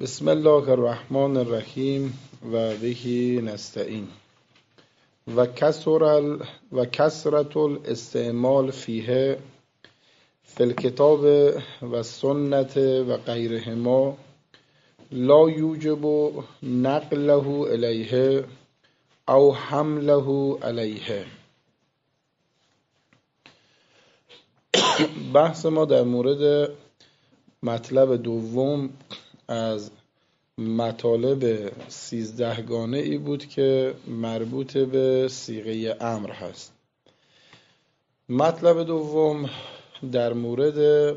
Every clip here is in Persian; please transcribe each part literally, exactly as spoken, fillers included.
بسم الله الرحمن الرحیم و بهی نستعین و کسر ال و کثرت الاستعمال فیه فی الکتاب و سنت و غیرهما لا یوجب نقله الیه او حمله علیه. بحث ما در مورد مطلب دوم از مطالب سیزدهگانه ای بود که مربوط به صیغه امر هست. مطلب دوم در مورد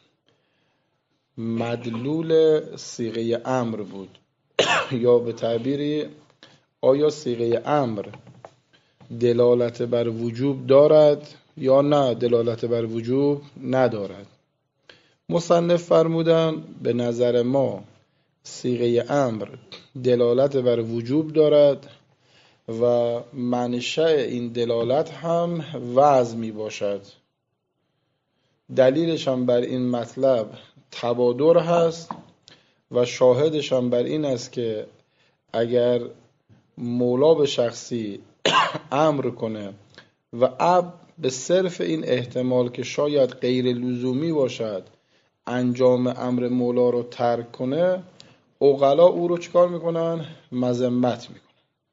مدلول صیغه امر بود یا به تعبیری آیا صیغه امر دلالت بر وجوب دارد یا نه دلالت بر وجوب ندارد. مصنف فرمودن به نظر ما صیغه امر دلالت بر وجوب دارد و منشأ این دلالت هم وضع می باشد. دلیلش هم بر این مطلب تبادر هست و شاهدش هم بر این است که اگر مولا به شخصی امر کنه و اب به صرف این احتمال که شاید غیر لزومی باشد انجام امر مولا رو ترک کنه، عقلا او رو چکار میکنن؟ مذمت میکنن.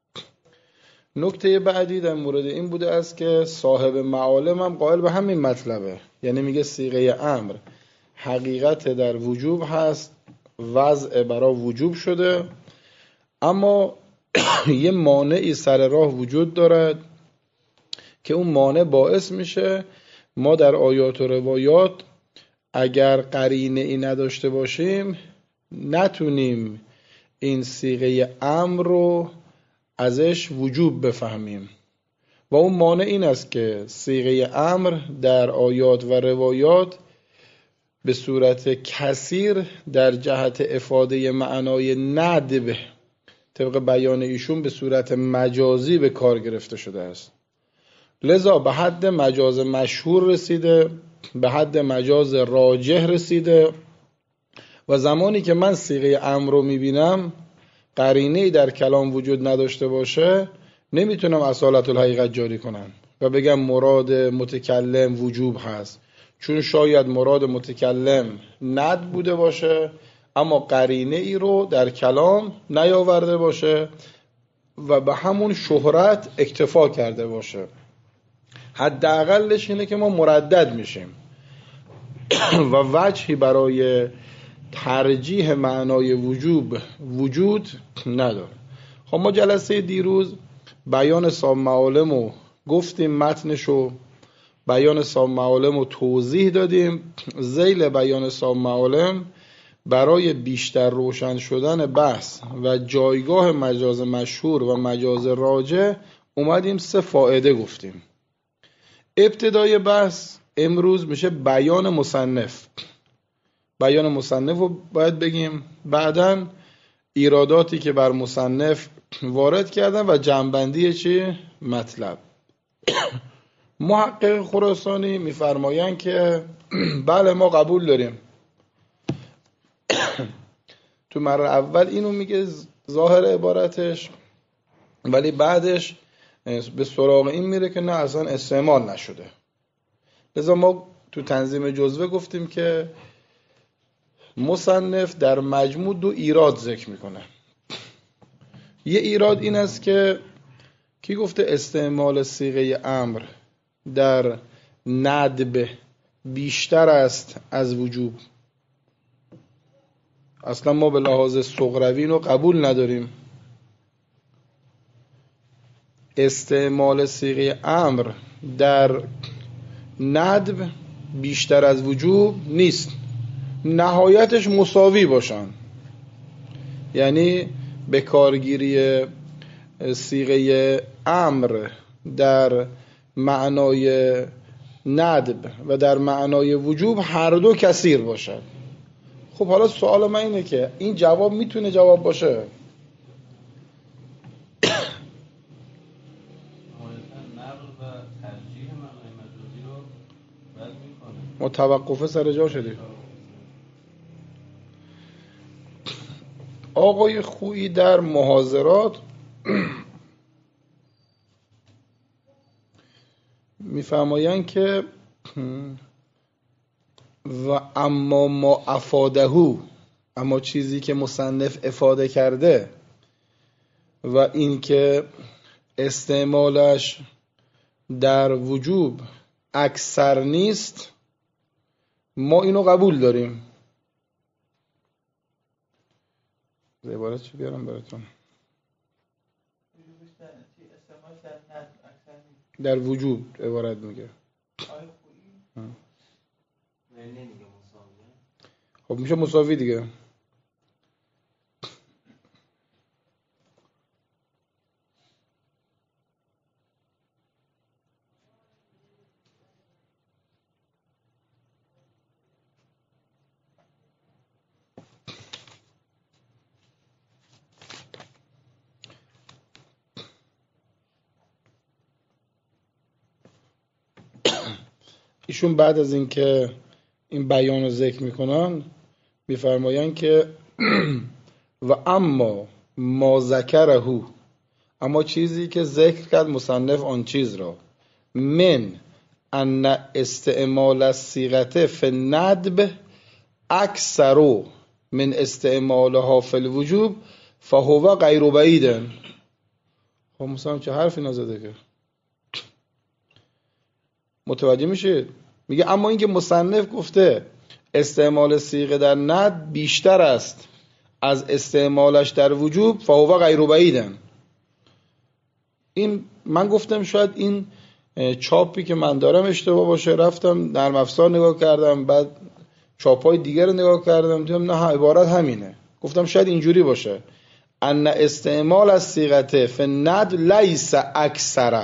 نکته بعدی در مورد این بوده است که صاحب معالم هم قائل به همین مطلبه، یعنی میگه صیغه امر حقیقت در وجوب هست، وضع برای وجوب شده، اما یه مانعی سر راه وجود دارد که اون مانع باعث میشه ما در آیات و روایات اگر قرینه ای نداشته باشیم نتونیم این صیغه امر رو ازش وجوب بفهمیم و اون مانع این است که صیغه امر در آیات و روایات به صورت کثیر در جهت افاده معنای ندب طبق بیان ایشون به صورت مجازی به کار گرفته شده است. لذا به حد مجاز مشهور رسیده، به حد مجاز راجح رسیده و زمانی که من صیغه امر رو میبینم قرینه‌ای در کلام وجود نداشته باشه نمیتونم اصالت الحقیقت جاری کنم و بگم مراد متکلم وجوب هست، چون شاید مراد متکلم ند بوده باشه اما قرینه ای رو در کلام نیاورده باشه و به همون شهرت اکتفا کرده باشه. حداقلش اینه که ما مردد میشیم و وجهی برای ترجیح معنای وجوب وجود نداره. خب ما جلسه دیروز بیان صاحب معالم رو گفتیم، متنشو بیان صاحب معالم رو توضیح دادیم. ذیل بیان صاحب معالم برای بیشتر روشن شدن بحث و جایگاه مجاز مشهور و مجاز راجح اومدیم سه فائده گفتیم. ابتدای بحث امروز میشه بیان مصنف. بیان مصنف رو باید بگیم، بعداً ایراداتی که بر مصنف وارد کردن و جمع‌بندی چی؟ مطلب. محقق خراسانی میفرمایند که بله ما قبول داریم. تو مرحله اول اینو میگه ظاهر عبارتش، ولی بعدش به سراغ این میره که نه اصلا استعمال نشده. لذا ما تو تنظیم جزوه گفتیم که مصنف در مجموع دو ایراد ذکر میکنه. یه ایراد این است که کی گفته استعمال صیغه امر در ندب بیشتر است از وجوب؟ اصلا ما به لحاظ صغروی اینو قبول نداریم. استعمال صیغه امر در ندب بیشتر از وجوب نیست، نهایتش مساوی باشن. یعنی به کارگیری صیغه امر در معنای ندب و در معنای وجوب هر دو کثیر باشد. خب حالا سوال من اینه که این جواب میتونه جواب باشه؟ ما توقفه سر جا شدیم. آقای خویی در محاضرات میفرمایند که و اما ما افادهو، اما چیزی که مصنف افاده کرده و این که استعمالش در وجوب اکثر نیست، ما اینو قبول داریم. عبارت چی بیارم براتون؟ در وجوب عبارت میگه. خب میشه مساوی دیگه. ایشون بعد از اینکه این بیان رو ذکر میکنن میفرمایند که و اما ما ذکرهو، اما چیزی که ذکر کرد مصنف آن چیز را، من ان استعمال الصیغه فی الندب اکثر من استعمالها فی الوجوب فهو غیر بعید. خب مصنف چه حرفی نزده که متوجه میشید؟ میگه اما اینکه مصنف گفته استعمال صیغه در ند بیشتر است از استعمالش در وجوب فهو غیر بعید. این من گفتم شاید این چاپی که من دارم اشتباه باشه، رفتم نرم افزار نگاه کردم، بعد چاپای دیگر رو نگاه کردم، دیدم نه عبارت همینه. گفتم شاید اینجوری باشه ان استعمال الصیغه فی الند لیس اکثره،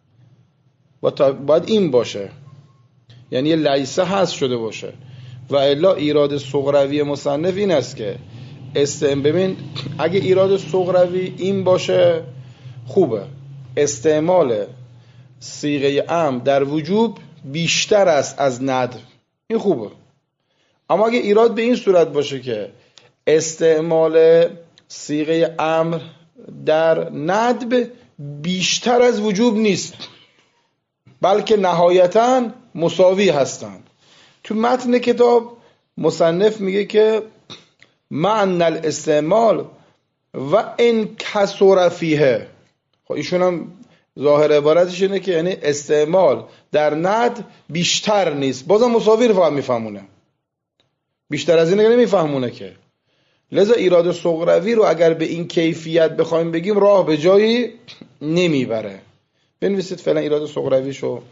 باید این باشه، یعنی لیسه هست شده باشه. و الا ایراد صغروی مصنف این است که استعمال، ببین اگه ایراد صغروی این باشه خوبه، استعمال صیغه امر در وجوب بیشتر است از ندب، این خوبه. اما اگه ایراد به این صورت باشه که استعمال صیغه امر در ندب بیشتر از وجوب نیست بلکه نهایتاً مساوی هستند، تو متن کتاب مصنف میگه که معنی الاستعمال و ان کثر فیه. خب ایشون هم ظاهر عبارتش اینه که یعنی استعمال در ند بیشتر نیست، بازم مساوی رو فهم میفهمونه، بیشتر از اینه نمیفهمونه که. لذا ایراد صغروی رو اگر به این کیفیت بخوایم بگیم راه به جایی نمیبره. بنویسید فعلا ایراد صغرویشو.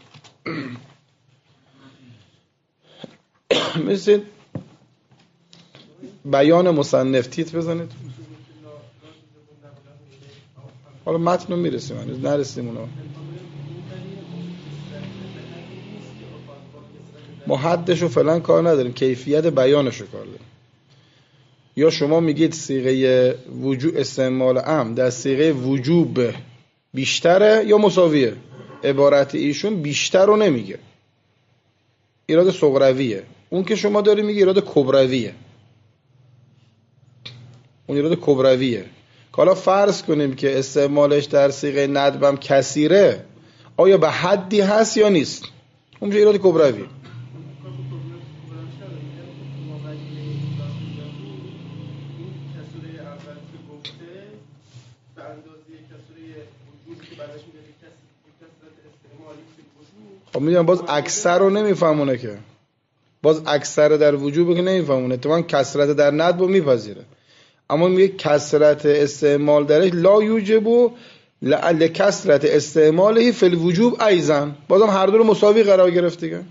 مثل بیان مصنف تیتر بزنید. حالا متن رو میرسیم، هنوز نرسیم اونا. ما حدشو فعلا کار نداریم، کیفیت بیانشو کار داریم. یا شما میگید صیغه وجوب استعمال امر در صیغه وجوب بیشتره یا مساویه. عبارت ایشون بیشتر رو نمیگه، ایراد صغرویه. اون که شما داری میگه ایراد کبرویه، اون ایراد کبرویه. که حالا فرض کنیم که استعمالش در صیغه ندبم کثیره، آیا به حدی هست یا نیست، اون میشه ایراد کبروی. خب میگم باز اکثر رو نمیفهمونه که، باز اکثر در وجوب که نمیفهمونه، اتفاقا کثرت در ندب رو میپذیره. اما میگه کثرت استعمال درش لا یوجب لعل کثرت استعماله فی الوجوب ایضا، بازم هر دو رو مساوی قرار گرفت دیگه.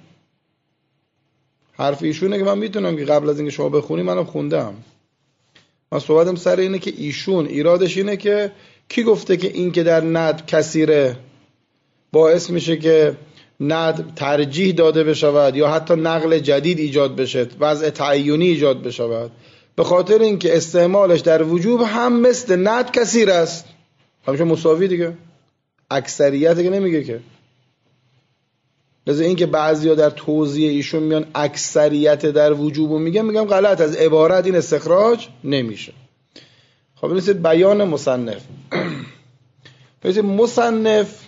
حرف ایشونه که من میتونم که قبل از اینکه شما بخونی منم خوندم. من صحبتم سر اینه که ایشون ایرادش اینه که کی گفته که این که در ندب کثیره باعث میشه که ندب ترجیح داده بشود یا حتی نقل جدید ایجاد بشه، وضع تعیینی ایجاد بشود، به خاطر اینکه استعمالش در وجوب هم مثل ندب کثیر است، همیشه مساوی دیگه، اکثریت که نمیگه که. لذا اینکه بعضیا در توضیح ایشون میان اکثریت در وجوب میگن، میگم غلط، از عبارت این استخراج نمیشه. خب بنویسید بیان مصنف. بنویسید مصنف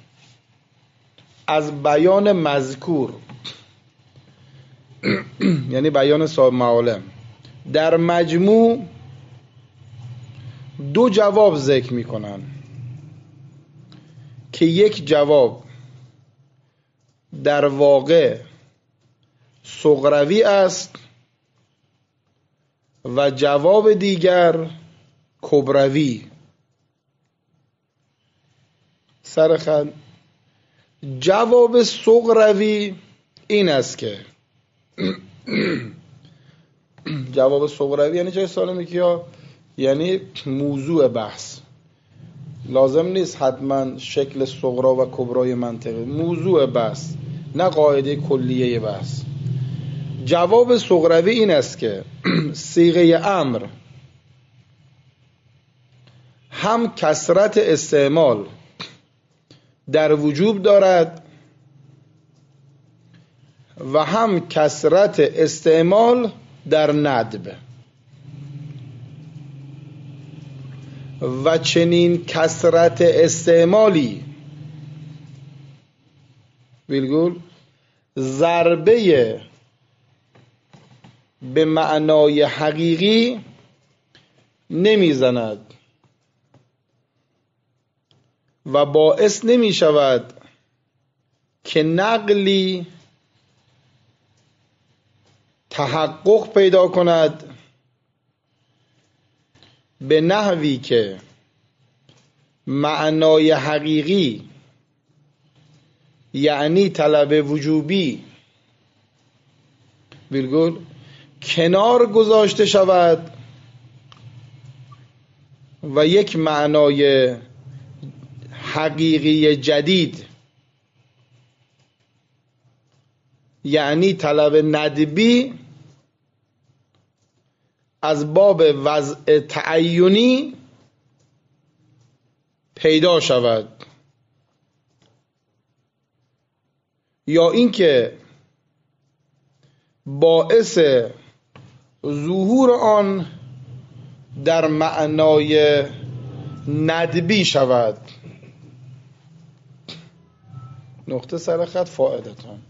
از بیان مذکور یعنی بیان صاحب معالم در مجموع دو جواب ذکر میکنن که یک جواب در واقع صغروی است و جواب دیگر کبروی. سرخط جواب صغروی این است که جواب صغروی یعنی چه سالمی که ها؟ یعنی موضوع بحث، لازم نیست حتما شکل صغرا و کبرای منطقه، موضوع بحث نه قاعده کلیه بحث. جواب صغروی این است که صیغه امر هم کثرت استعمال در وجوب دارد و هم کثرت استعمال در ندب، و چنین کثرت استعمالی ویلگول ضربه به معنای حقیقی نمیزند و باعث نمی شود که نقلی تحقق پیدا کند به نحوی که معنای حقیقی یعنی طلب وجوبی ویلگول کنار گذاشته شود و یک معنای حقیقی جدید یعنی طلب ندبی از باب وضع تعینی پیدا شود، یا اینکه باعث ظهور آن در معنای ندبی شود. نقطه سرخط فائدتان.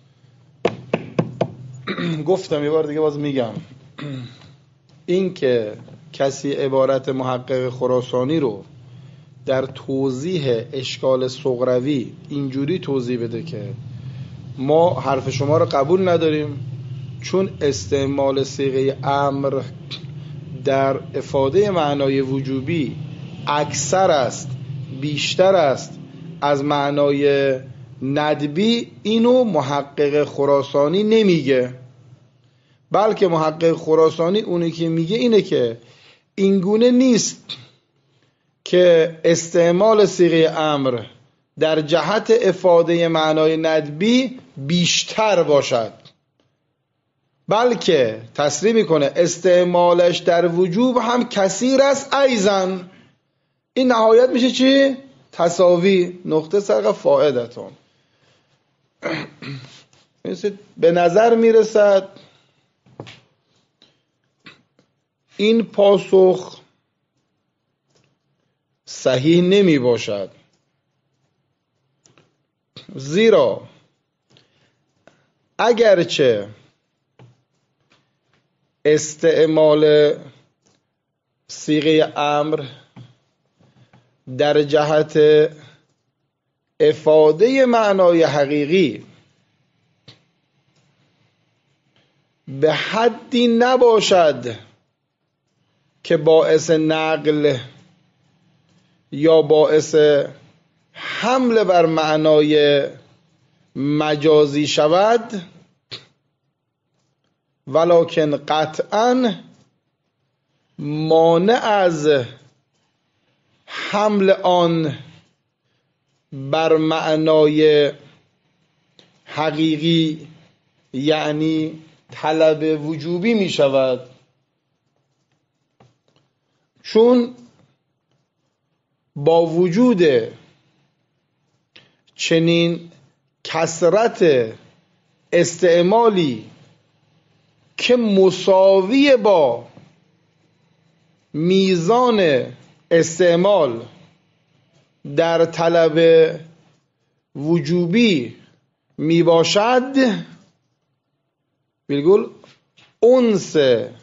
گفتم یه بار دیگه باز میگم، این که کسی عبارت محقق خراسانی رو در توضیح اشکال صغروی اینجوری توضیح بده که ما حرف شما رو قبول نداریم چون استعمال صیغه امر در افاده معنای وجوبی اکثر است، بیشتر است از معنای ندبی، اینو محقق خراسانی نمیگه، بلکه محقق خراسانی اونی که میگه اینه که اینگونه نیست که استعمال صیغه امر در جهت افاده معنای ندبی بیشتر باشد، بلکه تصریح میکنه استعمالش در وجوب هم کثیر است ایزن. این نهایت میشه چی؟ تساوی. نقطه سرق فائدتون. به نظر میرسد این پاسخ صحیح نمی باشد، زیرا اگرچه استعمال صیغه امر در جهت افاده معنای حقیقی به حدی نباشد که باعث نقل یا باعث حمل بر معنای مجازی شود، ولکن قطعاً مانع از حمل آن بر معنای حقیقی یعنی طلب وجوبی می شود، چون با وجود چنین کثرت استعمالی که مساوی با میزان استعمال در طلب وجوبی می باشد بالگل انس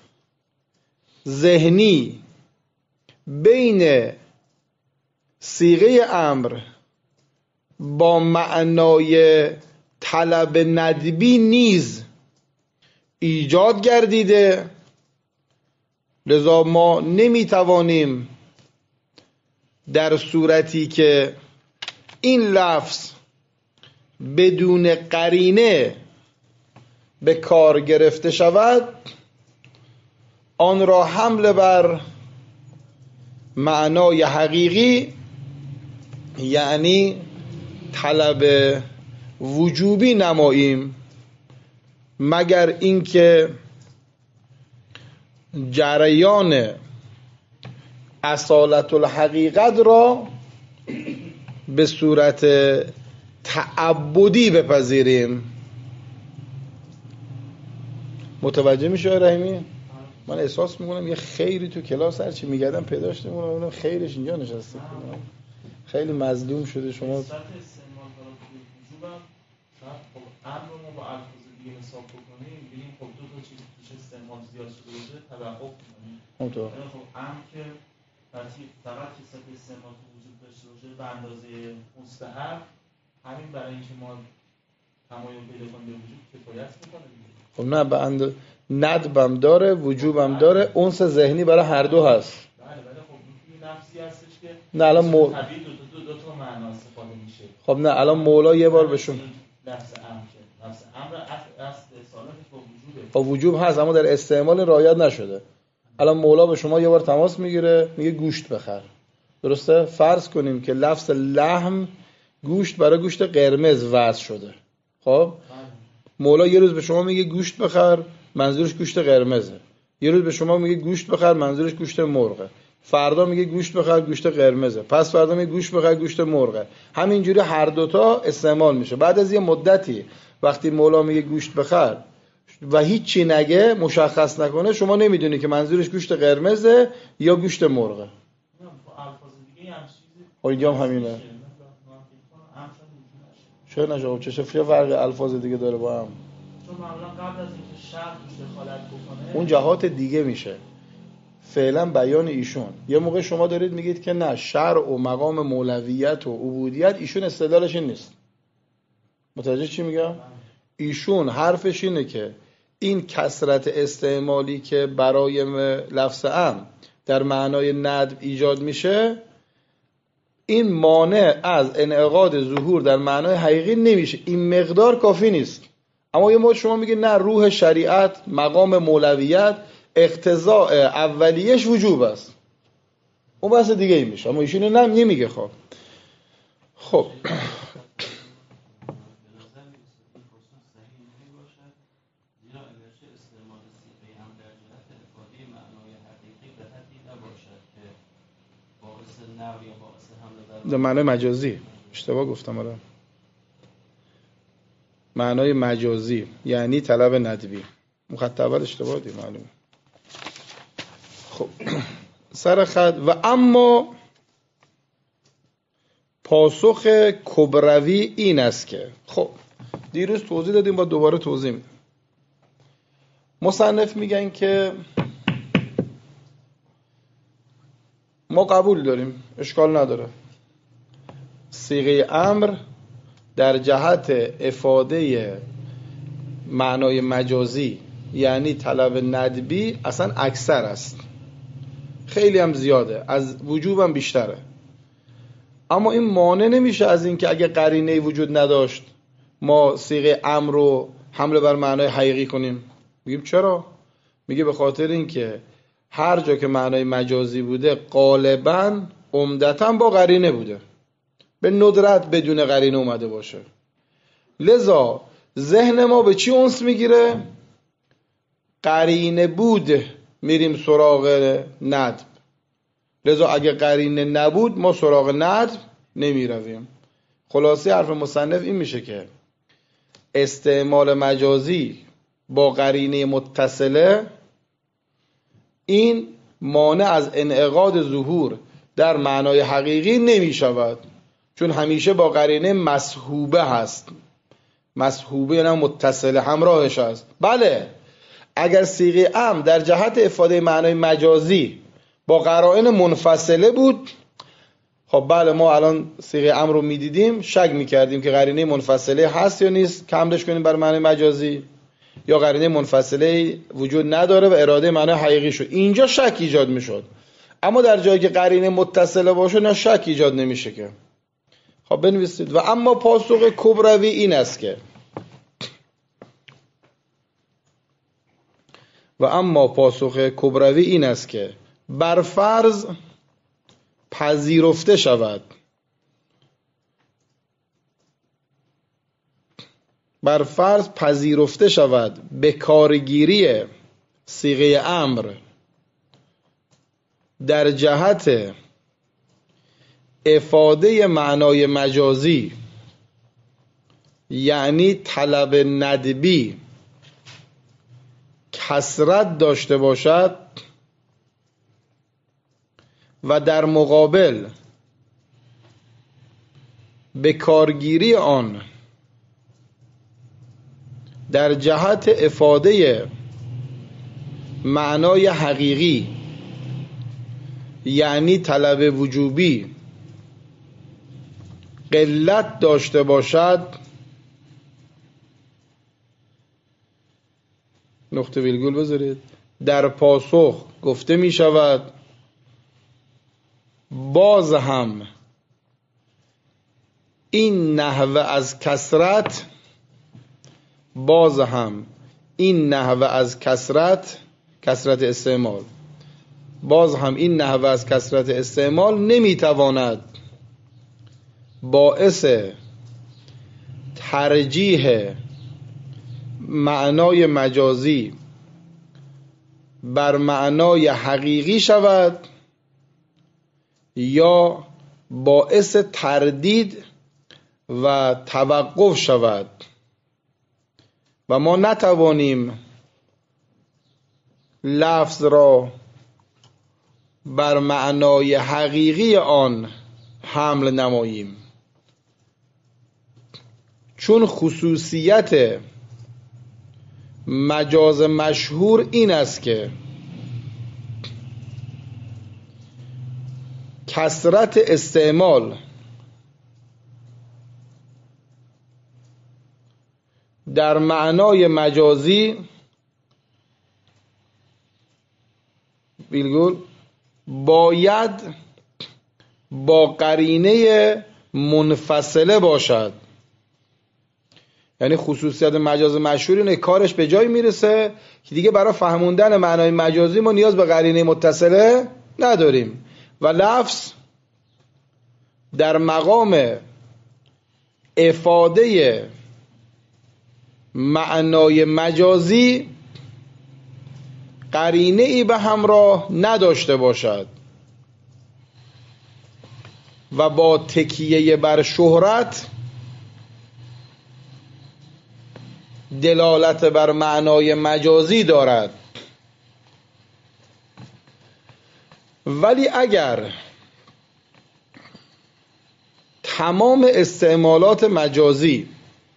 ذهنی بین صیغه امر با معنای طلب ندبی نیز ایجاد گردیده، لذا ما نمیتوانیم در صورتی که این لفظ بدون قرینه به کار گرفته شود آن را حمل بر معنای حقیقی یعنی طلب وجوبی نماییم، مگر اینکه جریان اصالت الحقیقت را به صورت تعبدی بپذیریم. متوجه میشه رحیمی؟ من احساس میکنم یه خیری تو کلاس هرچی میگردم پیداش نمیکنم، خیرش اینجا نشسته، خیلی مظلوم شده شما. امر رو با الفاظ دیگه حساب بکنیم ببینیم خب دو تا چیز توش استعمال زیاد شده باشه توقف کنیم. اونطور خب امر که وقتی فقط کسات استعمال وجود داشته باشه به اندازه مستحب، همین برای اینکه ما تمایل پیدا کنیم به وجود کفایت میکنه دیگه. خب نه به اندازه ندبم داره وجوبم داره، انس ذهنی برای هر دو هست. بله بله خب این نفسی هستش که نه الان مو... طبیعی دو, دو, دو, دو تا معنا استفاده میشه. خب نه الان مولا یه بار بهشون لفظ امر که لفظ امر اصل اصالتش با وجوبه. با وجوب هست اما در استعمال رعایت نشده. الان مولا به شما یه بار تماس میگیره میگه گوشت بخر، درسته؟ فرض کنیم که لفظ لحم گوشت برای گوشت قرمز وضع شده. خب مولا یه روز به شما میگه گوشت بخر، منظورش گوشت قرمزه. یه روز به شما میگه گوشت بخر، منظورش گوشت مرغه. فردا میگه گوشت بخر، گوشت قرمزه. پس فردا میگه گوشت بخر، گوشت مرغه. همینجوری هر دوتا استعمال میشه. بعد از یه مدتی وقتی مولا میگه گوشت بخر و هیچی نگه، مشخص نکنه، شما نمیدونی که منظورش گوشت قرمزه یا گوشت مرغه. خب اینجا هم همینه. چه نشه؟ چه چه فرق الفاظ دیگه داره با هم؟ چون معمولا قبل از اینکه شرع توش دخالت بکنه اون جهات دیگه میشه. فعلا بیان ایشون. یه موقع شما دارید میگید که نه شرع و مقام مولویت و عبودیت ایشون استدلالش این نیست. متوجه چی میگم؟ ایشون حرفش اینه که این کثرت استعمالی که برای لفظ ام در معنای ندب ایجاد میشه این مانع از انعقاد ظهور در معنای حقیقی نمیشه. این مقدار کافی نیست. اما یه موقع شما میگید نه روح شریعت مقام مولویت اقتضاء اولیش وجوب است، اون بحث دیگه ای میشه. اما ایشون نه نمیگه. خب خب در معنای مجازی اشتباه گفتم. آره معنای مجازی یعنی طلب ندبی. مخاطب اول اشتباه دی معلومه. خب سر خط و اما پاسخ کبروی این است که خب دیروز توضیح دادیم با دوباره توضیح میدم. مصنف میگن که ما قبول داریم، اشکال نداره، صیغه امر در جهت افاده معنای مجازی یعنی طلب ندبی اصلا اکثر است، خیلی هم زیاده، از وجوب هم بیشتره. اما این مانع نمیشه از این که اگه قرینه وجود نداشت ما صیغه امر رو حمله بر معنای حقیقی کنیم. میگیم چرا؟ میگه به خاطر این که هر جا که معنای مجازی بوده غالباً عمدتاً با قرینه بوده، به ندرت بدون قرینه اومده باشه. لذا ذهن ما به چی انس میگیره؟ قرینه بود میریم سراغ ندب. لذا اگه قرینه نبود ما سراغ ندب نمیرویم. خلاصه حرف مصنف این میشه که استعمال مجازی با قرینه متصله این مانع از انعقاد ظهور در معنای حقیقی نمی شود، چون همیشه با قرینه مصحوبه هست. مصحوبه یعنی متصله، همراهش هست. بله، اگر صیغه امر در جهت افاده معنای مجازی با قرائن منفصله بود، خب بله ما الان صیغه امر رو میدیدیم، شک میکردیم که قرینه منفصله هست یا نیست که حملش کنیم بر معنای مجازی، یا قرینه منفصله وجود نداره و اراده معنای حقیقی شد، اینجا شک ایجاد میشد. اما در جایی که قرینه متصله باشه نه شک ایجاد نمیشه که. خب بنویسید. و اما پاسخ کبروی این است که و اما پاسخ کبروی این است که بر فرض پذیرفته شود بر فرض پذیرفته شود به کارگیری صیغه امر در جهت افاده معنای مجازی، یعنی طلب ندبی، کثرت داشته باشد و در مقابل به کارگیری آن در جهت افاده معنای حقیقی، یعنی طلب وجوبی، قلت داشته باشد، نقطه ویرگول بذارید، در پاسخ گفته می شود باز هم این نحوه از کثرت باز هم این نحوه از کثرت کثرت استعمال باز هم این نحوه از کثرت استعمال نمیتواند باعث ترجیح معنای مجازی بر معنای حقیقی شود یا باعث تردید و توقف شود و ما نتوانیم لفظ را بر معنای حقیقی آن حمل نماییم، چون خصوصیت مجاز مشهور این است که کثرت استعمال در معنای مجازی بیلگول باید با قرینه منفصله باشد. یعنی خصوصیت مجاز مشهور اینه کارش به جای میرسه که دیگه برای فهموندن معنای مجازی ما نیاز به قرینه متصله نداریم و لفظ در مقام افاده معنای مجازی قرینه ای به همراه نداشته باشد و با تکیه بر شهرت دلالت بر معنای مجازی دارد. ولی اگر تمام استعمالات مجازی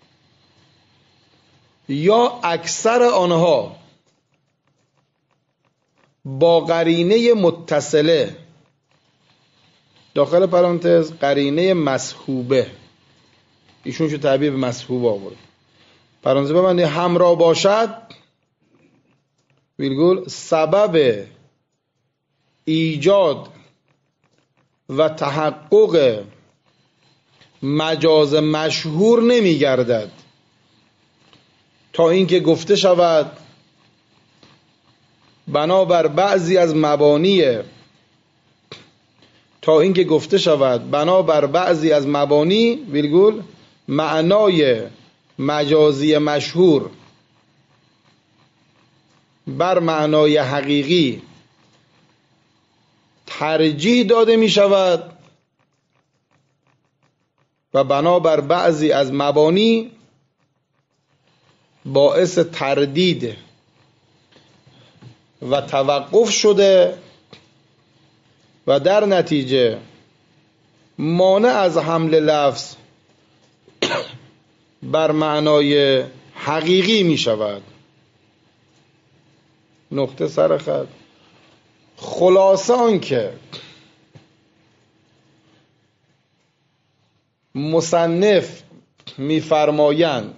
یا اکثر آنها با قرینه متصله داخل پرانتز قرینه مصحوبه، ایشون چه تعبیر به مصحوبه آورد، پرانتز ببندید، همراه باشد ویرگول سبب ایجاد و تحقق مجاز مشهور نمی گردد تا اینکه گفته شود بنابر بعضی از مبانی تا اینکه گفته شود بنابر بعضی از مبانی ویرگول معنای مجازی مشهور بر معنای حقیقی ترجیح داده می شود و بنابر بعضی از مبانی باعث تردید و توقف شده و در نتیجه مانع از حمل لفظ بر معنای حقیقی می شود. نقطه سر خط. خلاصه آن که مصنف می‌فرمایند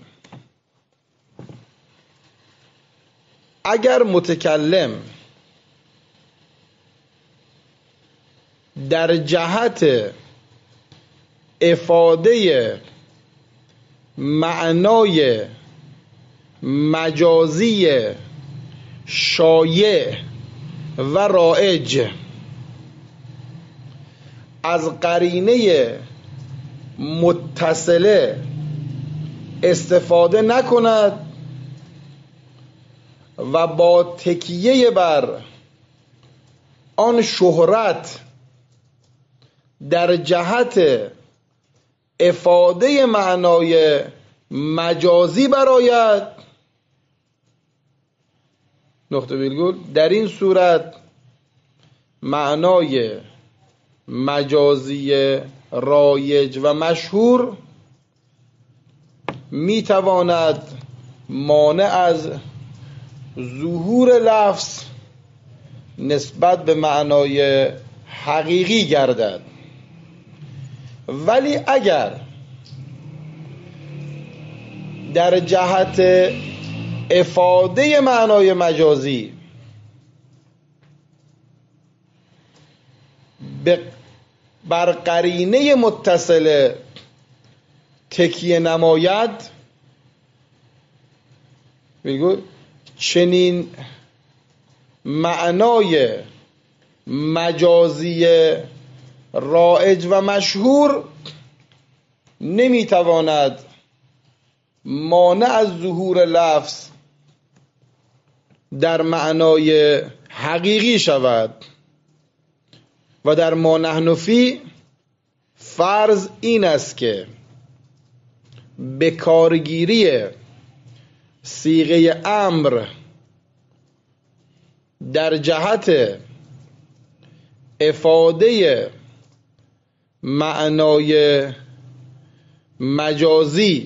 اگر متکلم در جهت افاده معنای مجازی شایع و رایج از قرینه متصله استفاده نکند و با تکیه بر آن شهرت در جهت افاده معنای مجازی برآید، نقطه ویرگول، در این صورت معنای مجازی رایج و مشهور میتواند مانع از ظهور لفظ نسبت به معنای حقیقی گردد. ولی اگر در جهت افاده معنای مجازی بر قرینه متصله تکیه نماید، میگو چنین معنای مجازی رایج و مشهور نمیتواند مانع از ظهور لفظ در معنای حقیقی شود. و در ما نحن فی فرض این است که به کارگیری صیغه امر در جهت افاده معنای مجازی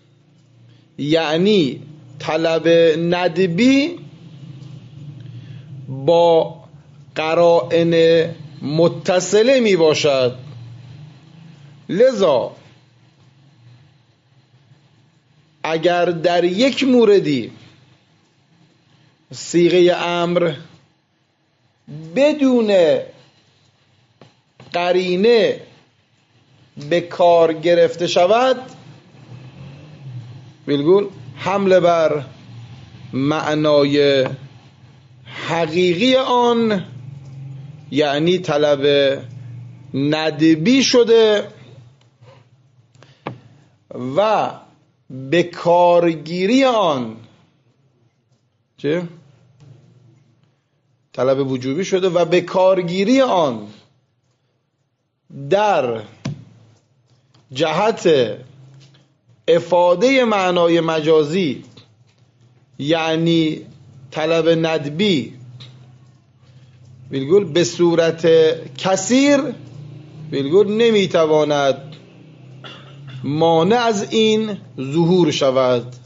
یعنی طلب ندبی با قرائن متصله می باشد. لذا اگر در یک موردی صیغه امر بدون قرینه به کار گرفته شود، بالگول حمله بر معنای حقیقی آن یعنی طلب ندبی شده و به کارگیری آن چه؟ طلب وجوبی شده و به کارگیری آن در جهت افاده معنای مجازی یعنی طلب ندبی بالگول به صورت کثیر بالگول نمیتواند مانع از این ظهور شود.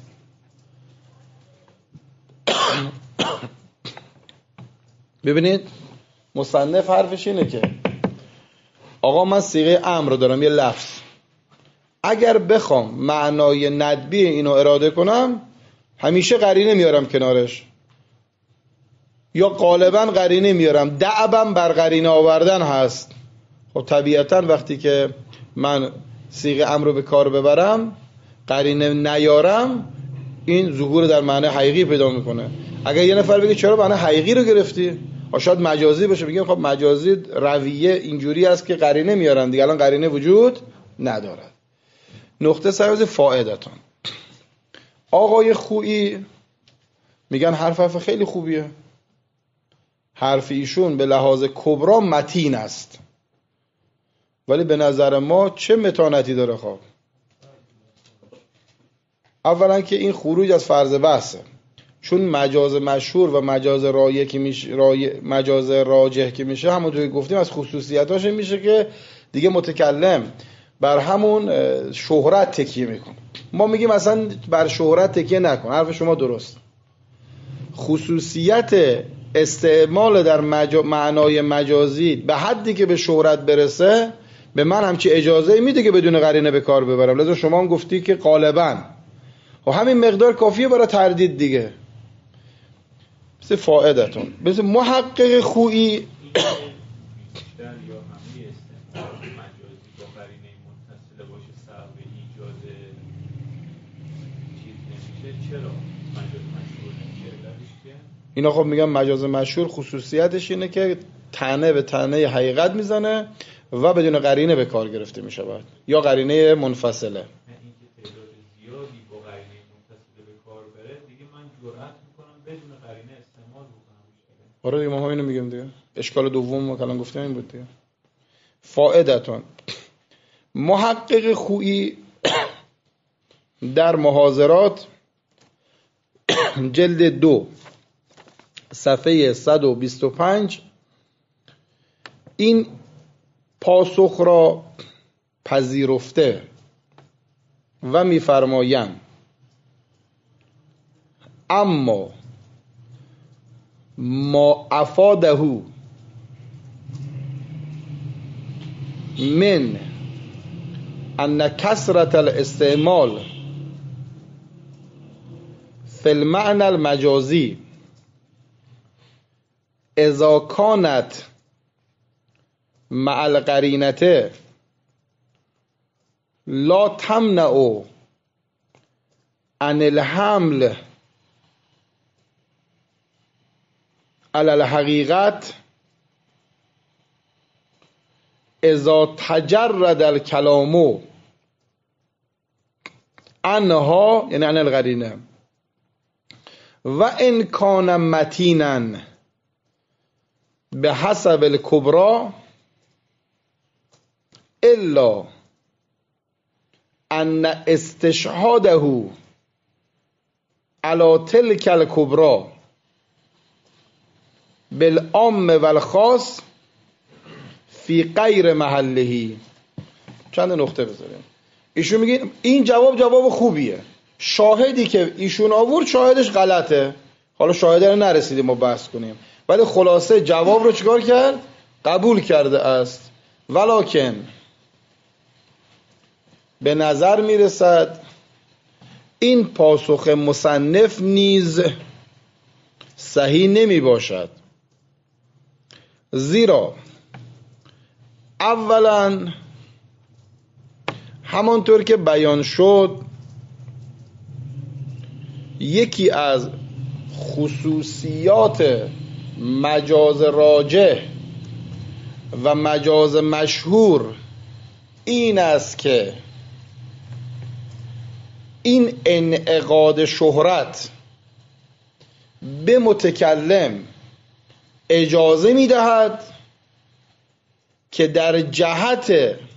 ببینید مصنف حرفش اینه که آقا من صیغه امر دارم، یه لفظ، اگر بخوام معنای ندبی اینو اراده کنم همیشه قرینه میارم کنارش، یا غالبا قرینه میارم، دعبم بر قرینه آوردن هست. خب طبیعتا وقتی که من صیغه امر رو به کار ببرم قرینه نیارم، این ظهور در معنی حقیقی پیدا میکنه. اگر یه نفر بگه چرا معنی حقیقی رو گرفتی، شاید مجازی باشه، بگیم خب مجازی رویه اینجوری است که قرینه میارن دیگه، الان قرینه وجود ندارد. نقطه سرز فائدتان. آقای خویی میگن حرف حرف خیلی خوبیه، حرف ایشون به لحاظ کبرا متین است، ولی به نظر ما چه متانتی داره؟ خب اولا که این خروج از فرض بحثه، چون مجاز مشهور و مجاز راجح که میشه رای... مجاز راجح که میشه همونطور که گفتیم از خصوصیتاش میشه که دیگه متکلم بر همون شهرت تکیه میکنه. ما میگیم اصلا بر شهرت تکیه نکن، حرف شما درست. خصوصیت استعمال در مجا... معنای مجازی به حدی که به شهرت برسه به من همچی اجازه میده که بدون قرینه به کار ببرم. لذا شما هم گفتی که غالباً و همین مقدار کافیه برای تردید دیگه. مثل فائدتون، مثل محقق خویی بیشتر یا همه استعمال مجازی با قرینه متصله باشه سبب ایجاد چیز نمیشه، چرا مجاز مشهور نمیشه؟ علتش چیه؟ اینا خب میگم مجاز مشهور خصوصیتش اینه که طعنه به طعنه حقیقت میزنه و بدون قرینه به کار گرفته میشه بعد یا قرینه منفصله. آره دیگه ما هم اینو میگم دیگه. اشکال دوم ما کلان گفتیم این بود دیگه. فائدتون، محقق خویی در محاضرات جلد دو صفحه صد و بیست و پنج این پاسخ را پذیرفته و میفرمایند اما ما افاده من ان کثرت الاستعمال فی المعنى المجازی اذا كانت مع القرینه لا تمنع عن الحمل علی الحقیقت اذا تجرد الکلام عنها، یعنی عن القرینه، و ان کان متینا به حسب الکبرى الا ان استشهاده علی تلک الکبرى بالعام والخاص فی غیر محله. چند نقطه بذاریم. ایشون میگه این جواب جواب خوبیه، شاهدی که ایشون آورد شاهدش غلطه، حالا شاهده رو نرسیدیم ما بحث کنیم، ولی خلاصه جواب رو چیکار کرد؟ قبول کرده است. ولکن به نظر میرسد این پاسخ مصنف نیز صحیح نمی باشد، زیرا اولا همانطور که بیان شد یکی از خصوصیات مجاز راجح و مجاز مشهور این است که این انعقاد شهرت به متکلم اجازه می‌دهد که در جهت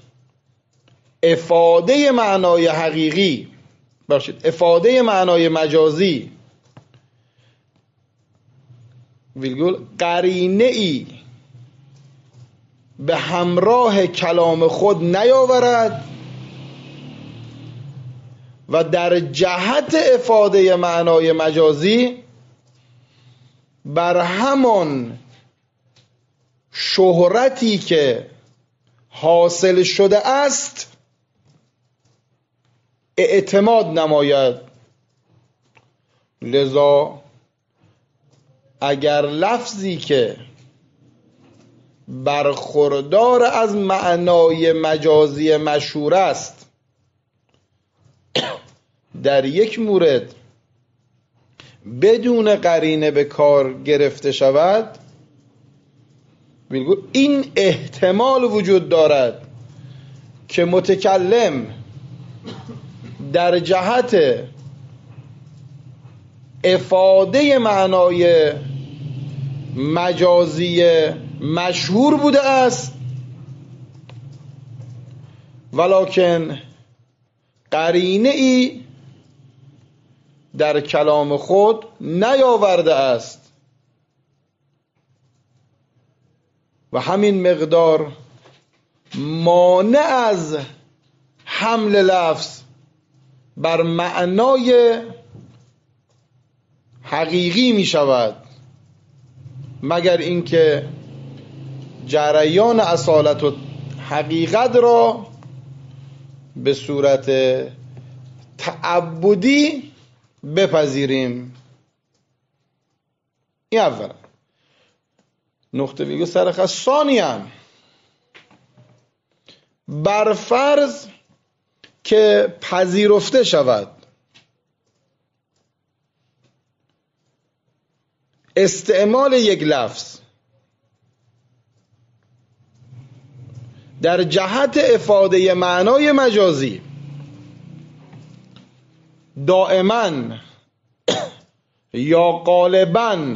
افاده معنای حقیقی باشید افاده معنای مجازی ویلگول قرینه ای به همراه کلام خود نیاورد و در جهت افاده معنای مجازی بر همان شهرتی که حاصل شده است اعتماد نماید. لذا اگر لفظی که برخوردار از معنای مجازی مشهور است در یک مورد بدون قرینه به کار گرفته شود، این احتمال وجود دارد که متکلم در جهت افاده معنای مجازی مشهور بوده است، ولکن قرینه ای در کلام خود نیاورده است و همین مقدار مانع از حمل لفظ بر معنای حقیقی می شود، مگر اینکه جریان اصالت و حقیقت را به صورت تعبدی بپذیریم. این اول نقطه ویگو سرخط. ثانیاً بر فرض که پذیرفته شود استعمال یک لفظ در جهت افاده معنای مجازی دائما یا غالبا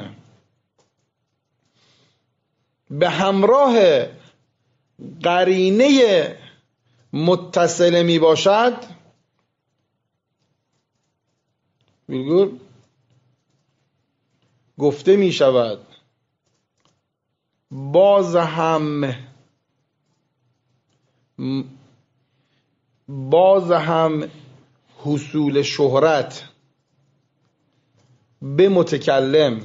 به همراه قرینه متصله می باشد، میگوید گفته می شود باز هم باز هم حصول شهرت به متکلم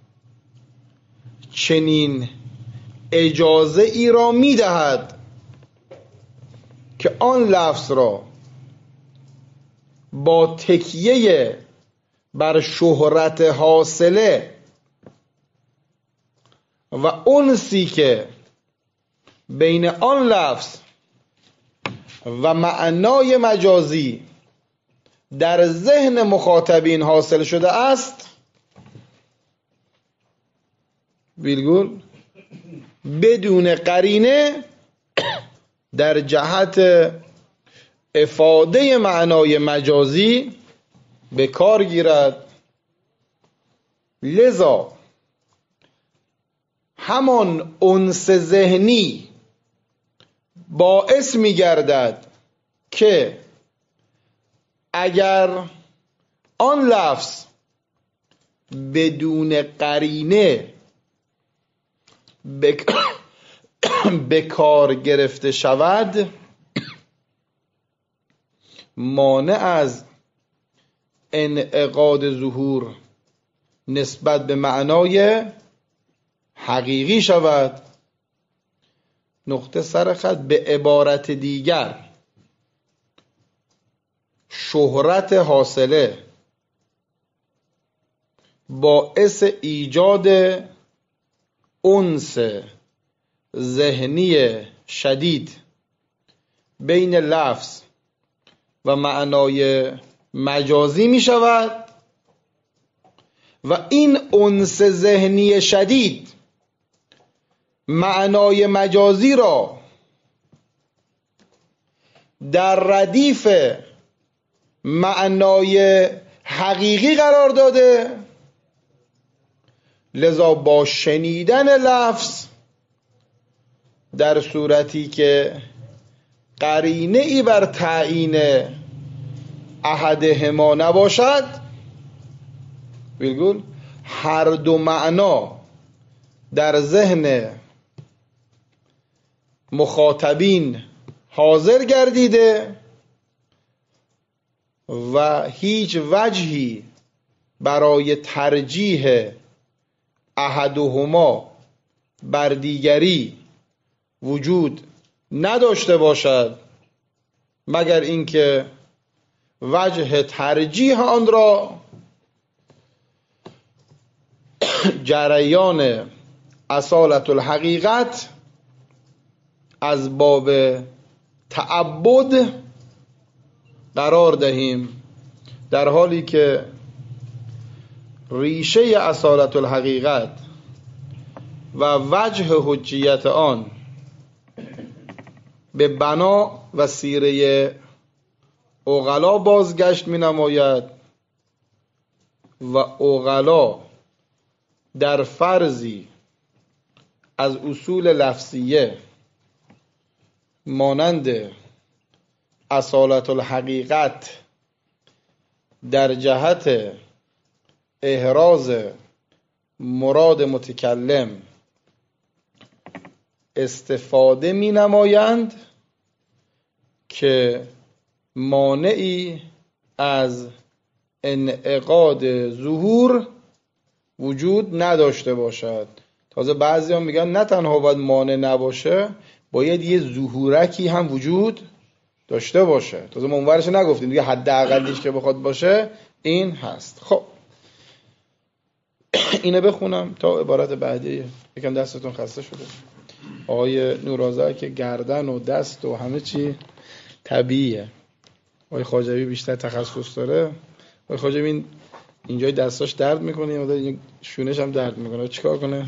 چنین اجازه ای را می دهد که آن لفظ را با تکیه بر شهرت حاصله و انسی که بین آن لفظ و معنای مجازی در ذهن مخاطبین حاصل شده است ویلگول بدون قرینه در جهت افاده معنای مجازی به کار گیرد. لذا همان انس ذهنی باعث می گردد که اگر آن لفظ بدون قرینه به کار گرفته شود مانع از انعقاد ظهور نسبت به معنای حقیقی شود. نقطه سرخط. به عبارت دیگر شهرت حاصله باعث ایجاد انس ذهنی شدید بین لفظ و معنای مجازی می شود و این انس ذهنی شدید معنای مجازی را در ردیف معنای حقیقی قرار داده. لذا با شنیدن لفظ در صورتی که قرینه ای بر تعیین احدهما نباشد بگول هر دو معنا در ذهن مخاطبین حاضر گردیده و هیچ وجهی برای ترجیح احدهما بر دیگری وجود نداشته باشد مگر اینکه وجه ترجیح آن را جریان اصالت الحقیقت از باب تعبد قرار دهیم، در حالی که ریشه اصالت الحقیقت و وجه حجیت آن به بنا و سیره عقلا بازگشت می نماید و عقلا در فرضی از اصول لفظیه مانند اصالت الحقیقت در جهت احراز مراد متکلم استفاده می نمایند که مانعی از انعقاد ظهور وجود نداشته باشد. تازه بعضی هم میگن نه تنها باید مانع نباشه، باید یه ظهورکی هم وجود داشته باشه. تازه ما اونورش نگفتیم دیگه، حداقلیش که بخواد باشه این هست. خب اینه بخونم تا عبارت بعدی. یکم دستتون خسته شده آقای نورآذر که گردن و دست و همه چی طبیعیه. آقای خواجوی بیشتر تخصص داره. آقای خواجوی این اینجای دستاش درد میکنه، یا این شونش هم درد میکنه، چیکار کنه؟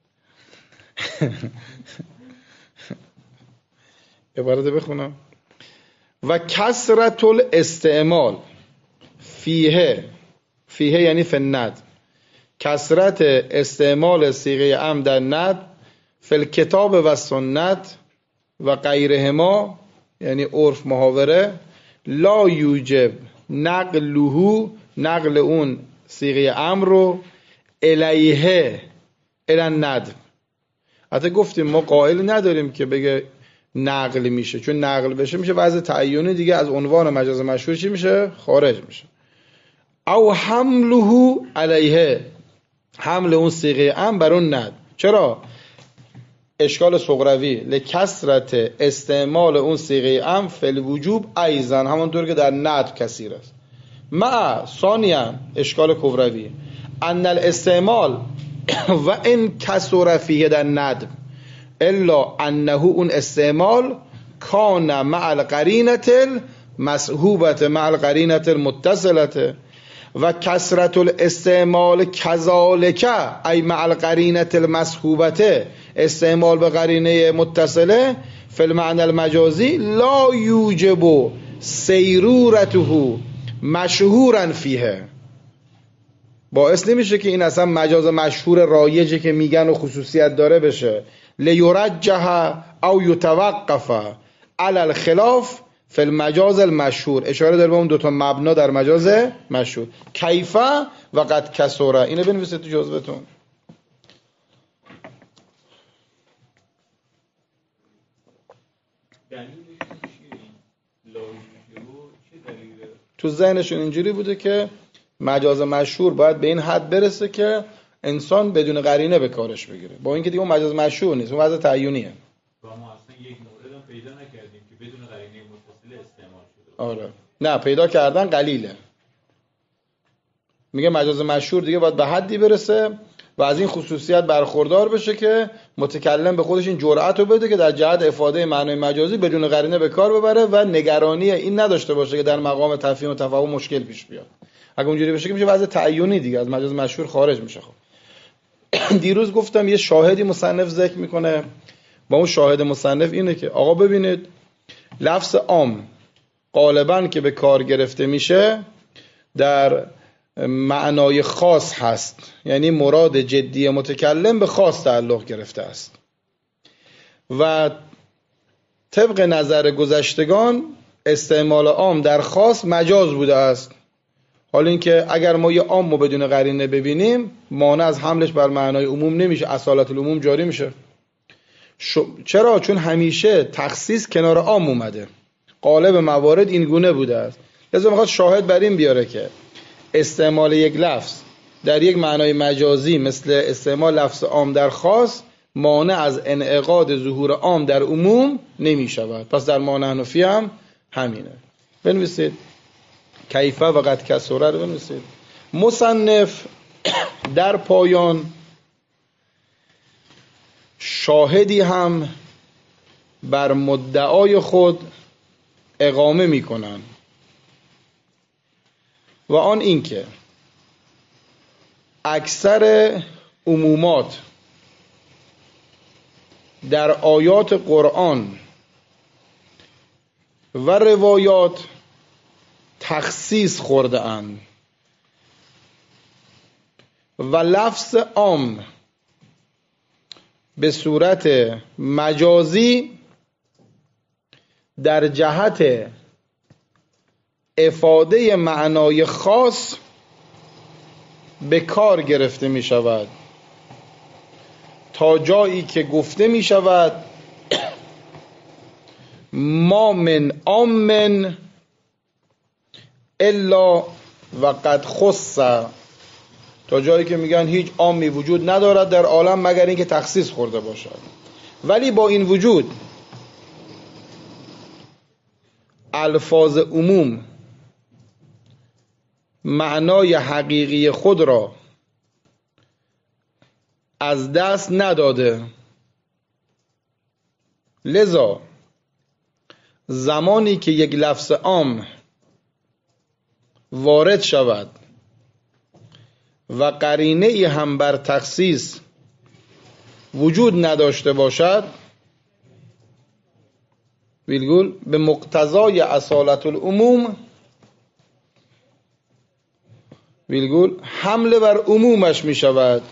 عبارت بخونم. و کثرت الاستعمال فیه، فیه یعنی فند، کثرت استعمال صیغه ام در ند فی الکتاب و سنت و غیرهما یعنی عرف محاوره، لا یوجب نقلهو، نقل اون صیغه ام رو الیه الی الند. حتی گفتیم ما قائل نداریم که بگه نقل میشه، چون نقل بشه میشه وضع تعیینی دیگه از عنوان مجاز مشهور چی میشه؟ خارج میشه. او حمله علیه، حمل اون صیغه ام بر اون ند. چرا؟ اشکال صغروی لکثرت استعمال اون صیغه ام فی الوجوب ایضا، همونطور که در ند کثیر است. مع ثانیا اشکال کبروی ان الاستعمال و ان کثر فیه در ند الا انه اون استعمال کان مع القرینه المصحوبه مع القرینه المتصله و کثرت الاستعمال کذالک ای مع القرینه المصحوبه، استعمال به قرینه متصله فی المعنى المجازی لا یوجب سیرورته مشهورا فیه، باعث نمیشه که این اصلا مجاز مشهور رایجه که میگن و خصوصیت داره بشه. لیرجح او یتوقف علی الخلاف فی المجاز المشهور، اشاره داره به اون دوتا مبنا در مجاز مشهور. کیفه و قد کسره، اینو بنویسید تو جزوتون. تو ذهنشون اینجوری بوده که مجاز مشهور باید به این حد برسه که انسان بدون قرینه به کارش بگیره، با اینکه دیگه اون مجاز مشهور نیست، اون وضع تعیینیه. و ما اصلا یک مورد هم پیدا نکردیم که بدون قرینه متصل استعمال شده. آره نه، پیدا کردن قلیله. میگه مجاز مشهور دیگه باید به حدی برسه و از این خصوصیت برخوردار بشه که متکلم به خودش این جرأت رو بده که در جهت افاده معنای مجازی بدون قرینه به کار ببره و نگرانی این نداشته باشه که در مقام تفهیم و تفاهم مشکل پیش بیاد. اگه اونجوری بشه که میشه وضع تعیینی دیگه، از مجاز مشهور خارج میشه. خب دیروز گفتم یه شاهدی مصنف ذکر میکنه، با اون شاهد مصنف اینه که آقا ببینید لفظ عام غالباً که به کار گرفته میشه در معنای خاص هست، یعنی مراد جدی متکلم به خاص تعلق گرفته است و طبق نظر گذشتگان استعمال عام در خاص مجاز بوده است. حالا اینکه اگر ما یه عام رو بدون قرینه ببینیم مانع از حملش بر معنای عموم نمیشه، اصالت العموم جاری میشه. چرا؟ چون همیشه تخصیص کنار عام اومده، غالب موارد این گونه بوده است. لذا میخواد شاهد بر این بیاره که استعمال یک لفظ در یک معنای مجازی مثل استعمال لفظ عام در خاص مانع از انعقاد ظهور عام در عموم نمی شود. پس در ما نحنفی هم همینه. بنویسید کیفه و قد کسره رو بنویسید. مصنف در پایان شاهدی هم بر مدعای خود اقامه می کنن و آن این که اکثر عمومات در آیات قرآن و روایات تخصیص خورده اند و لفظ عام به صورت مجازی در جهت افاده معنای خاص به کار گرفته می شود تا جایی که گفته می شود ما من عام الا و قد خص، تا جایی که میگن هیچ عامی وجود ندارد در عالم مگر اینکه تخصیص خورده باشد. ولی با این وجود الفاظ عموم معنای حقیقی خود را از دست نداده، لذا زمانی که یک لفظ عام وارد شود و قرینه ای هم بر تخصیص وجود نداشته باشد، ویلگول به مقتضای اصالت العموم ویلگول حمله بر عمومش می شود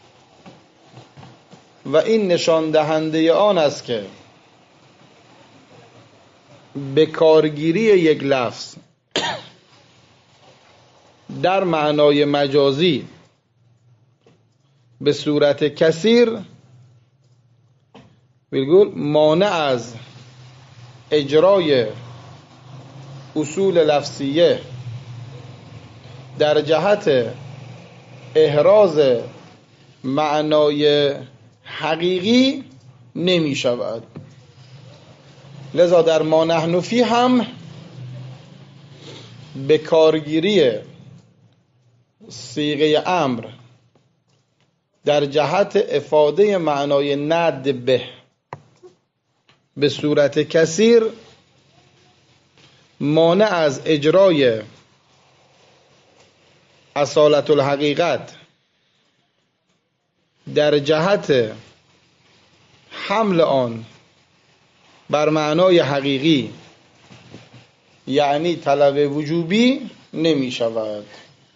و این نشان دهنده آن است که به کارگیری یک لفظ در معنای مجازی به صورت کثیر ویلگول مانع از اجرای اصول لفظیه در جهت احراز معنای حقیقی نمی شود. لذا در ما نحن فی هم به کارگیری صیغه امر در جهت افاده معنای ند به به صورت کثیر مانع از اجرای اصالت الحقیقت در جهت حمل آن بر معنای حقیقی یعنی طلب وجوبی نمی شود.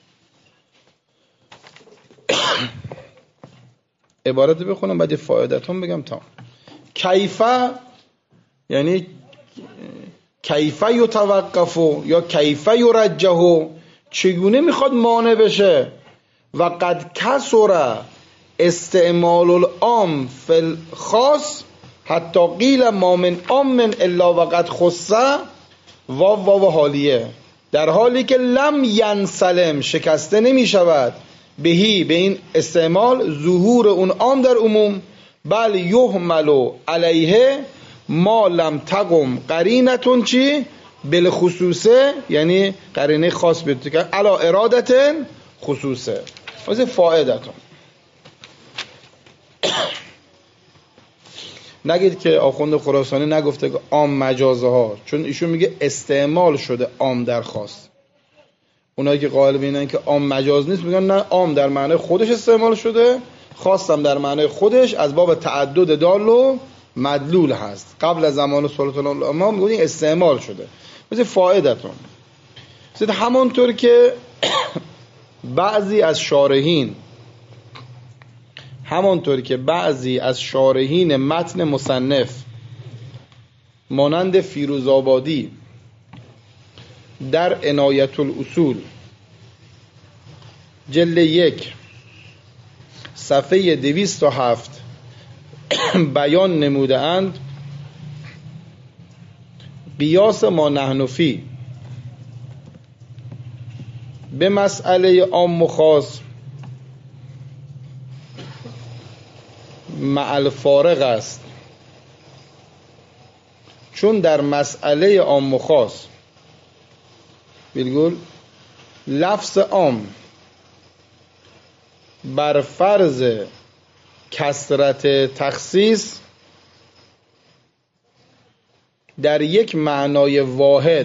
عبارت بخونم بعد فایدتون بگم تا کیفه یعنی کیفه یتوقفو یا کیفه یرجحو، چگونه میخواد مانع بشه. و قد کسر استعمال العام فی الخاص حتی قیل ما من عام الا وقد خصه واو واو حالیه، در حالی که لم ینسلم شکسته نمی شود بهی به این استعمال ظهور اون عام در عموم، بل یحمل علیه ما لم تقم قرینتون چی بالخصوصه، یعنی قرینه خاص بیاد که علا ارادت خصوصه. واسه فایدتون نگید که آخوند خراسانی نگفته که عام مجازه ها، چون ایشون میگه استعمال شده عام در خاص. اونایی که قائل به اینن که عام مجاز نیست میگن نه، عام در معنی خودش استعمال شده، خاصم در معنی خودش از باب تعدد دال و مدلول هست. قبل از زمان سلطان العلماء میگن استعمال شده. مثل فایدتون مثل همونطور که بعضی از شارحین همونطور که بعضی از شارحین متن مصنف مانند فیروزآبادی در عنایت الاصول جلد یک صفحه دویست و هفت بیان نموده اند، قیاس ما نحن فی به مسئله عام و خاص مع الفارق است، چون در مسئله عام و خاص بلگل لفظ عام بر فرض کثرت تخصیص در یک معنای واحد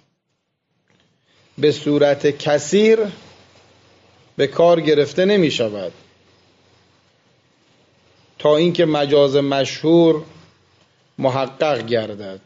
به صورت کثیر به کار گرفته نمی شود تا اینکه مجاز مشهور محقق گردد.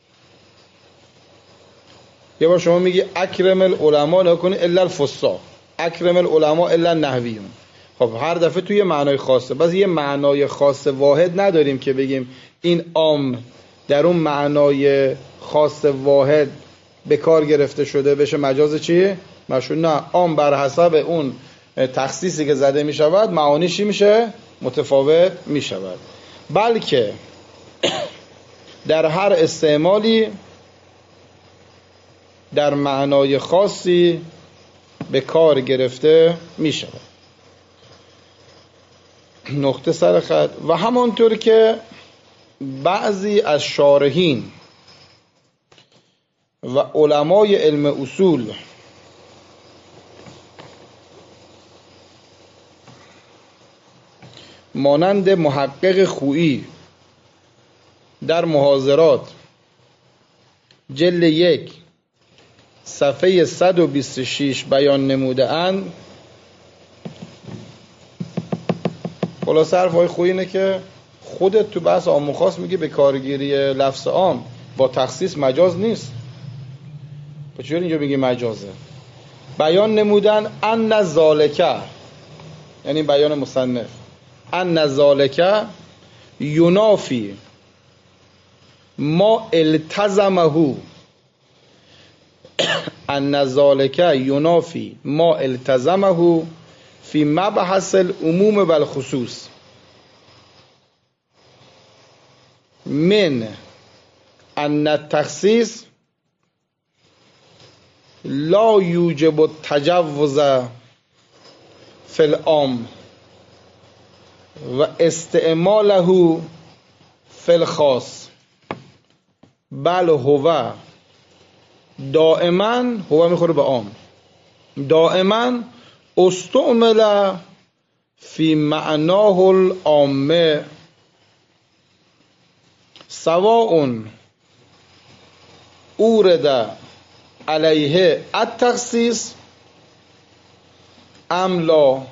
یه بار شما میگی اکرم العلماء نکنی الا الفصاح، اکرم العلماء الا النحویون. خب هر دفعه توی معنای خاصه، بس یه معنای خاص واحد نداریم که بگیم این عام در اون معنای خاص واحد به کار گرفته شده بشه مجاز چی؟ مشهور. نه، عام بر حسب اون تخصیصی که زده می شود معانیش چی میشه؟ متفاوت می شود. بلکه در هر استعمالی در معنای خاصی به کار گرفته می شود. نقطه سر خط. و همانطور که بعضی از شارحین و علمای علم اصول مانند محقق خویی در محاضرات جلد یک صفحه صد و بیست و شش بیان نموده اند. خلاصه حرفای خویی اینه که خودت تو بحث عام و خاص میگی به کارگیری لفظ عام با تخصیص مجاز نیست. چرا اینجا میگی مجازه؟ بیان نمودن ان ذالک، یعنی بیان مصنف، ان ذالک ینافی ما التزمه، ان ذالک ینافی ما التزمه فی مبحث العموم و الخصوص من ان التخصیص لا یوجب التجوز فی العام و استعماله فی الخاص، بل هو دائما، هو میخوره به عام، دائما استعمل فی معناه العامه سواء اورد علیه التخصیص ام لا،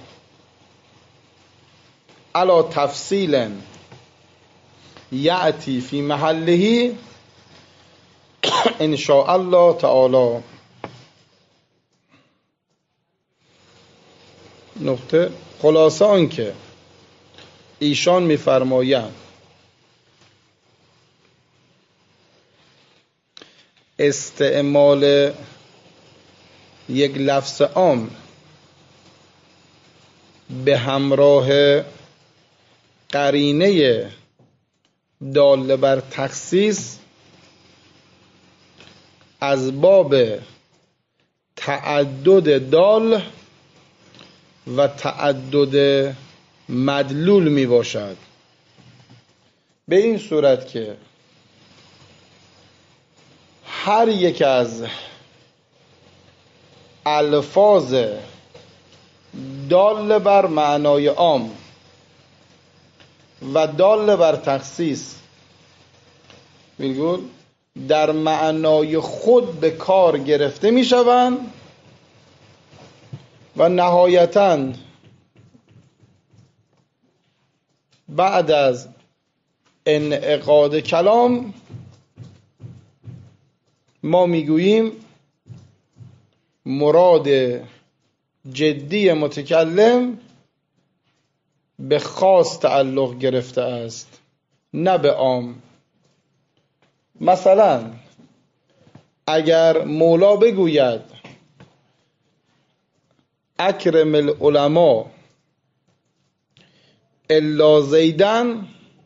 علی تفصیل یأتی فی محله ان شاء الله تعالی. نقطه خلاصه آن که ایشان می‌فرمایند استعمال یک لفظ عام به همراه قرینه داله بر تخصیص از باب تعدد دال و تعدد مدلول می باشد، به این صورت که هر یک از الفاظ دال بر معنای عام و دال بر تخصیص ویرگول در معنای خود به کار گرفته می شوند و نهایتاً بعد از انعقاد کلام ما میگوییم مراد جدی متکلم به خاص تعلق گرفته است، نه به عام. مثلا اگر مولا بگوید اکرم العلماء الا زیدن،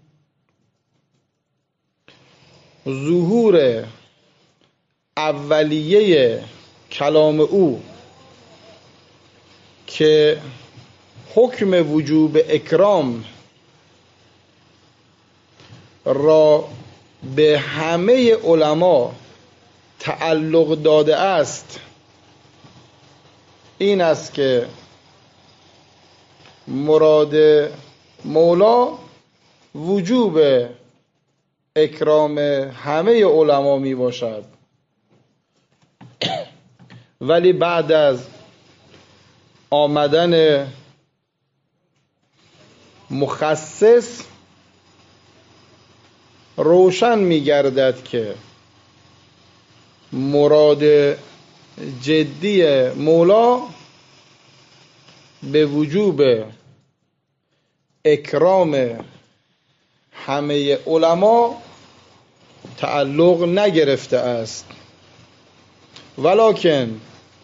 ظهور اولیه کلام او که حکم وجوب اکرام را به همه علما تعلق داده است، این است که مراد مولا وجوب اکرام همه علما می باشد. ولی بعد از آمدن مخصص روشن می گردد که مراد جدی مولا به وجوب اکرام همه علما تعلق نگرفته است. ولکن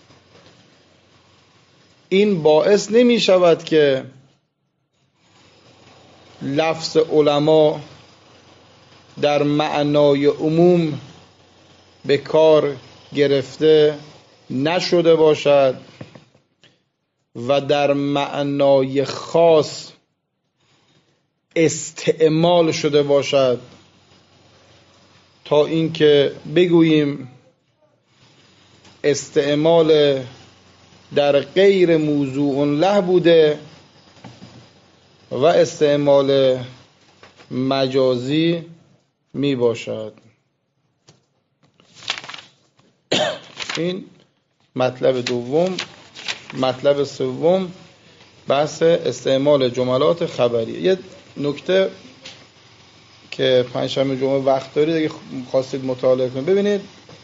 این باعث نمی شود که لفظ علما در معنای عموم به کار گرفته نشده باشد و در معنای خاص استعمال شده باشد، تا اینکه بگوییم استعمال در غیر موضوع له بوده و استعمال مجازی می باشد. این مطلب دوم. مطلب سوم بحث استعمال جملات خبری. یه نکته که پنجشنبه جمعه وقت دارید اگه خواستید مطالعه کنید، ببینید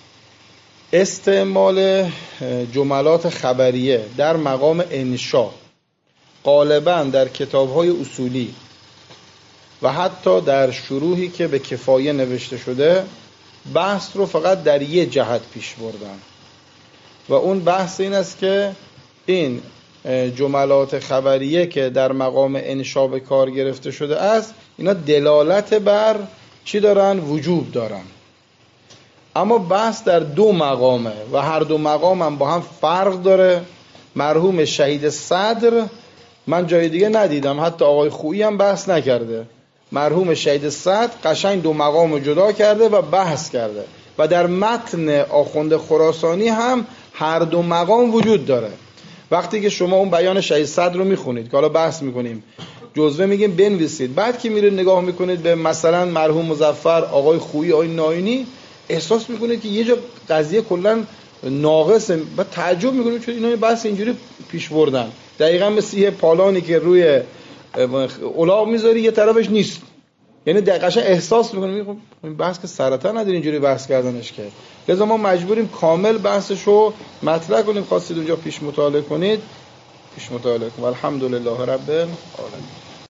استعمال جملات خبریه در مقام انشا غالباً در کتاب‌های اصولی و حتی در شروحی که به کفایه نوشته شده بحث رو فقط در یه جهت پیش بردن و اون بحث این است که این جملات خبریه که در مقام انشا به کار گرفته شده است، اینا دلالت بر چی دارن؟ وجوب دارن. اما بحث در دو مقامه و هر دو مقام هم با هم فرق داره. مرحوم شهید صدر من جای دیگه ندیدم، حتی آقای خویی هم بحث نکرده. مرحوم شهید صدر قشنگ دو مقام رو جدا کرده و بحث کرده و در متن آخوند خراسانی هم هر دو مقام وجود داره. وقتی که شما اون بیان شهید صدر رو میخونید که حالا بحث میکنیم، جزوه میگیم بنویسید، بعد که میرید نگاه میکنید به مثلا مرحوم مظفر، آقای خویی، آقای ناینی، احساس میکنید که یه جا قضیه کلا ناقصه و تعجب میکنید چون اینا بحث اینجوری پیش بردن. دقیقاً مثل یه پالانی که روی الاغ میذاری یه طرفش نیست، یعنی دقیقاً احساس میکنید این بحث که سرطان نداره اینجوری بحث کردنش که. لذا ما مجبوریم کامل بحثشو مطرح کنیم. خواستید اونجا پیش مطالعه کنید پیش مطالعه کنید. الحمدلله رب العالمین.